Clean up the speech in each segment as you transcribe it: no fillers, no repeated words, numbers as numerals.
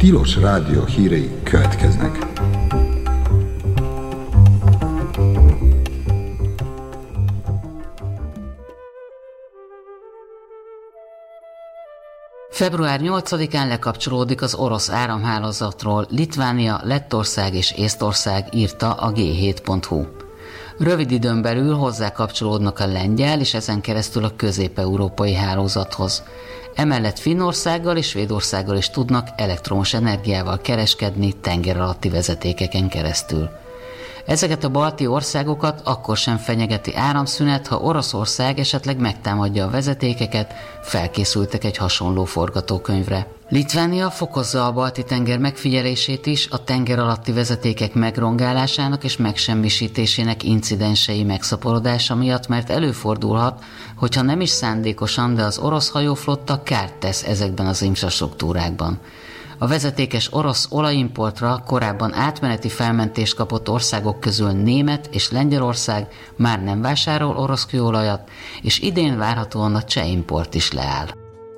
Tilos Rádió hírei következnek. Február 8-án lekapcsolódik az orosz áramhálózatról Litvánia, Lettország és Észtország, írta a G7.hu. Rövid időn belül hozzákapcsolódnak a lengyel és ezen keresztül a közép-európai hálózathoz. Emellett Finnországgal és Svédországgal is tudnak elektromos energiával kereskedni tengeralatti vezetékeken keresztül. Ezeket a balti országokat akkor sem fenyegeti áramszünet, ha Oroszország esetleg megtámadja a vezetékeket, felkészültek egy hasonló forgatókönyvre. Litvánia fokozza a Balti-tenger megfigyelését is a tenger alatti vezetékek megrongálásának és megsemmisítésének incidensei megszaporodása miatt, mert előfordulhat, hogyha nem is szándékosan, de az orosz hajóflotta kárt tesz ezekben az infrastruktúrákban. A vezetékes orosz olajimportra korábban átmeneti felmentést kapott országok közül Német és Lengyelország már nem vásárol orosz kőolajat, és idén várhatóan a cseh import is leáll.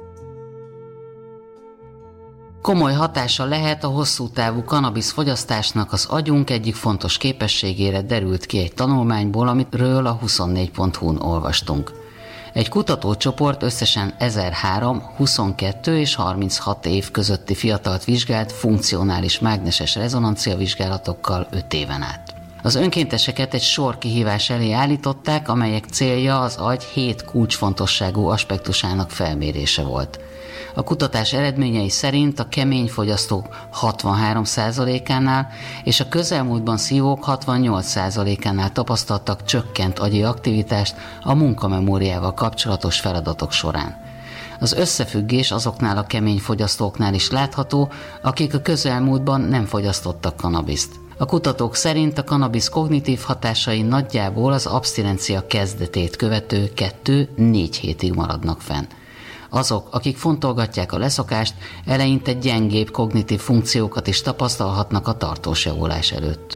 Komoly hatása lehet a hosszú távú kannabisz fogyasztásnak az agyunk egyik fontos képességére, derült ki egy tanulmányból, amiről a 24.hu-n olvastunk. Egy kutatócsoport összesen 1003, 22 és 36 év közötti fiatalt vizsgált funkcionális mágneses rezonancia vizsgálatokkal 5 éven át. Az önkénteseket egy sor kihívás elé állították, amelyek célja az agy 7 kulcsfontosságú aspektusának felmérése volt. A kutatás eredményei szerint a kemény fogyasztók 63%-ánál és a közelmúltban szívók 68%-ánál tapasztaltak csökkent agyi aktivitást a munkamemóriával kapcsolatos feladatok során. Az összefüggés azoknál a kemény fogyasztóknál is látható, akik a közelmúltban nem fogyasztottak kannabiszt. A kutatók szerint a kannabisz kognitív hatásai nagyjából az abszinencia kezdetét követő 2-4 hétig maradnak fenn. Azok, akik fontolgatják a leszokást, eleinte gyengébb kognitív funkciókat is tapasztalhatnak a tartós javulás előtt.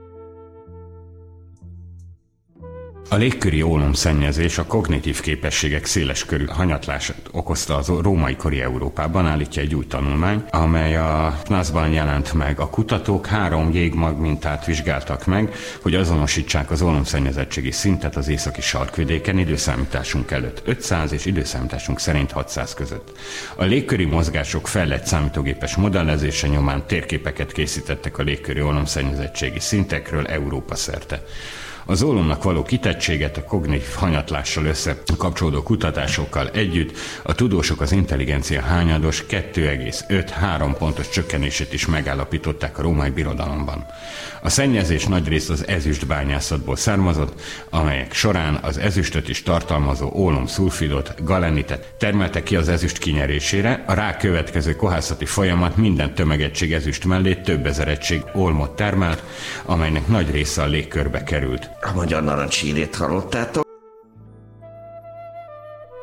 A légköri ólomszennyezés a kognitív képességek széleskörű hanyatlását okozta az római kori Európában, állítja egy új tanulmány, amely a PNAS-ban jelent meg. A kutatók 3 jégmag mintát vizsgáltak meg, hogy azonosítsák az ólomszennyezettségi szintet az északi sarkvidéken időszámításunk előtt 500 és időszámításunk szerint 600 között. A légköri mozgások fejlett számítógépes modellezése nyomán térképeket készítettek a légköri ólomszennyezettségi szintekről Európa szerte. Az ólomnak való kitettséget a kognitív hanyatlással összekapcsolódó kutatásokkal együtt a tudósok az intelligencia hányados 2,5-3 pontos csökkenését is megállapították a római birodalomban. A szennyezés nagyrészt az ezüstbányászatból származott, amelyek során az ezüstöt is tartalmazó ólomszulfidot, galenitet termeltek ki az ezüst kinyerésére, a rá következő kohászati folyamat minden tömegegység ezüst mellé több ezer egység ólmot termelt, amelynek nagy része a légkörbe került. A magyar narancshírét hallottátok?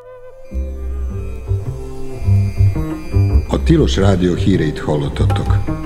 A Tilos Rádió híreit hallottatok.